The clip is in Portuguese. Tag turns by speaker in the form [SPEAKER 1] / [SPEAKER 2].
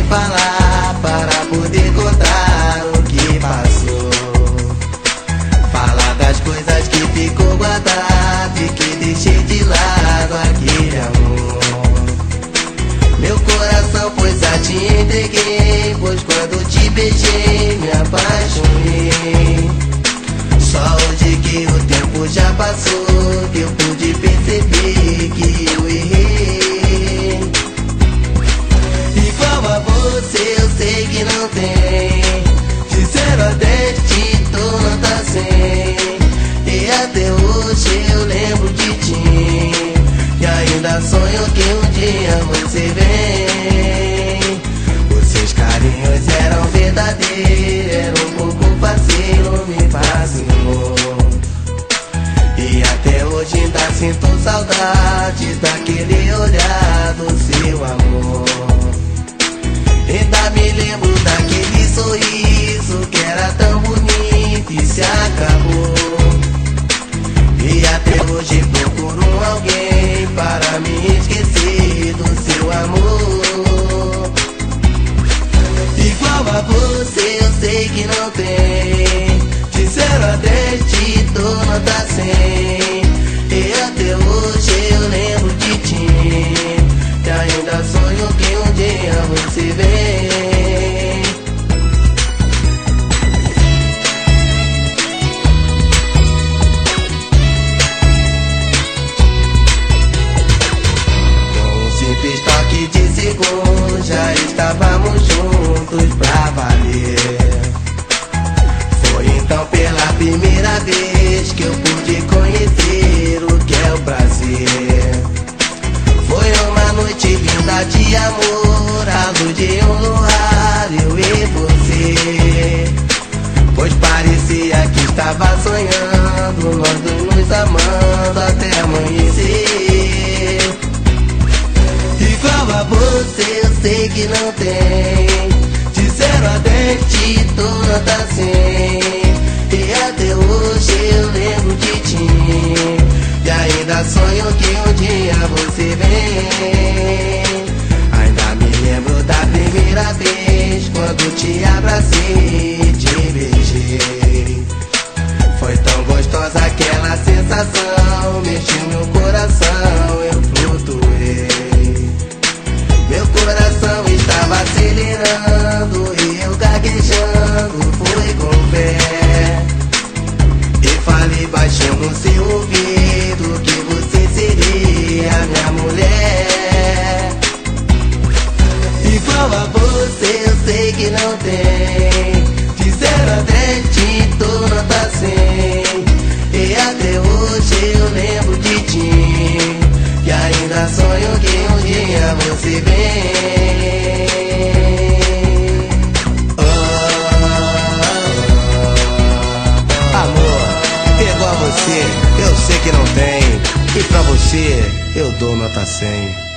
[SPEAKER 1] falar para poder contar o que passou. Falar das coisas que ficou guardado e que deixei de lado aquele amor. Meu coração, pois já te entreguei, pois quando te beijei me apaixonei. Só hoje que o tempo já passou, que eu pude perceber que eu errei. Igual a você eu sei que não tem, de 0 a 10 de tu nota 100. E até hoje eu lembro de ti, e ainda sonho que um dia você vem. Os seus carinhos eram verdadeiros, era um pouco vacilo, me fascinou. E até hoje ainda sinto saudade daquele olhar do seu amor. Ainda me lembro daquele sorriso que era tão bonito e se acabou. E até hoje procuro alguém para me esquecer do seu amor. Igual a você eu sei que não tem, de 0 a 10 te dou nota 100. E até hoje eu lembro de ti, e ainda sonho que um dia você vem. Toque de segundo, já estávamos juntos pra valer. Foi então pela primeira vez que eu pude conhecer o que é o prazer. Foi uma noite linda de amor, à luz de um luar, eu e você. Pois parecia que estava sonhando, nós dois nos amando até amanhecer. Igual a você eu sei que não tem, de 0 a 10 te dou nota 100. E até hoje eu lembro de ti, e ainda sonho que um dia você vem. Ainda me lembro da primeira vez, quando te abracei e te beijei. Foi tão gostosa aquela sensação, mexeu meu coração, eu flutuei. Meu coração estava acelerando e eu gaguejando fui com fé. E falei baixinho no seu ouvido que você seria minha mulher. Igual a você eu sei que não tem, de 0 a 10 te dou nota 100. E até hoje eu lembro de ti, e ainda sonho que um dia você vem. Amor, igual a você eu sei que não tem, e pra você eu dou nota 100.